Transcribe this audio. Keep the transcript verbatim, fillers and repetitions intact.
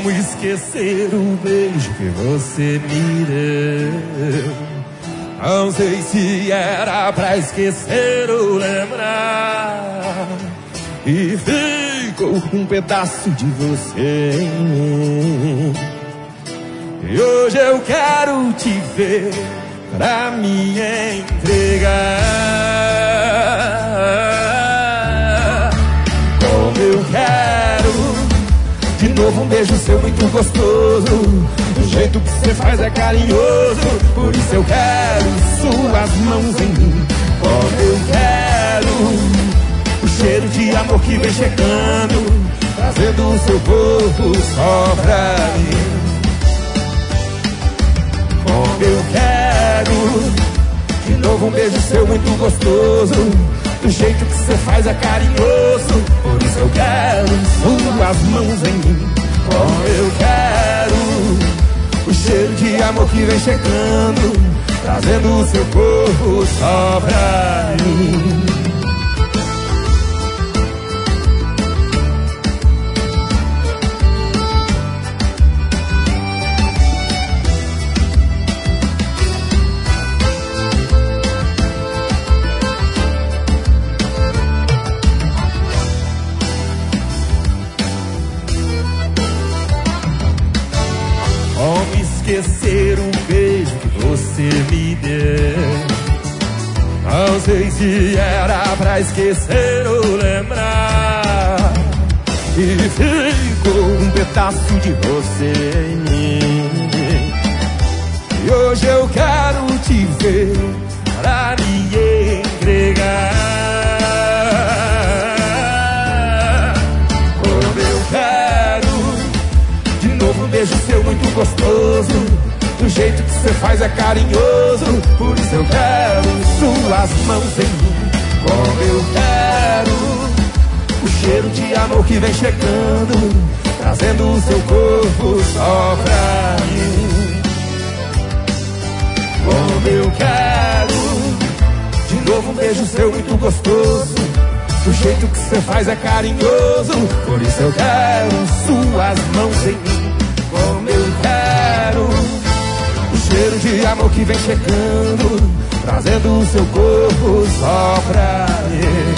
Como esquecer o beijo que você me deu? Não sei se era pra esquecer ou lembrar. E ficou um pedaço de você em mim. E hoje eu quero te ver pra me entregar. Como eu quero de novo um beijo seu muito gostoso. O jeito que você faz é carinhoso. Por isso eu quero suas mãos em mim. Como eu quero o cheiro de amor que vem chegando, trazendo o seu corpo só pra mim. Como eu quero de novo um beijo seu muito gostoso. Do jeito que você faz é carinhoso. Por isso eu quero suas mãos em mim. Como eu quero o cheiro de amor que vem chegando, trazendo o seu corpo só pra mim. Como esquecer um beijo que você me deu? Não sei se era pra esquecer ou lembrar. E ficou um pedaço de você em mim. E hoje eu quero te ver pra me entregar. Como eu quero de novo um beijo seu muito gostoso. Do jeito que você faz é carinhoso. Por isso eu quero suas mãos em mim. Como eu quero o cheiro de amor que vem chegando, trazendo o seu corpo só pra mim. Como eu quero de novo um beijo seu muito gostoso. Do jeito que você faz é carinhoso. Por isso eu quero suas mãos em mim. Como eu quero o cheiro de amor que vem chegando, trazendo o seu corpo só pra mim.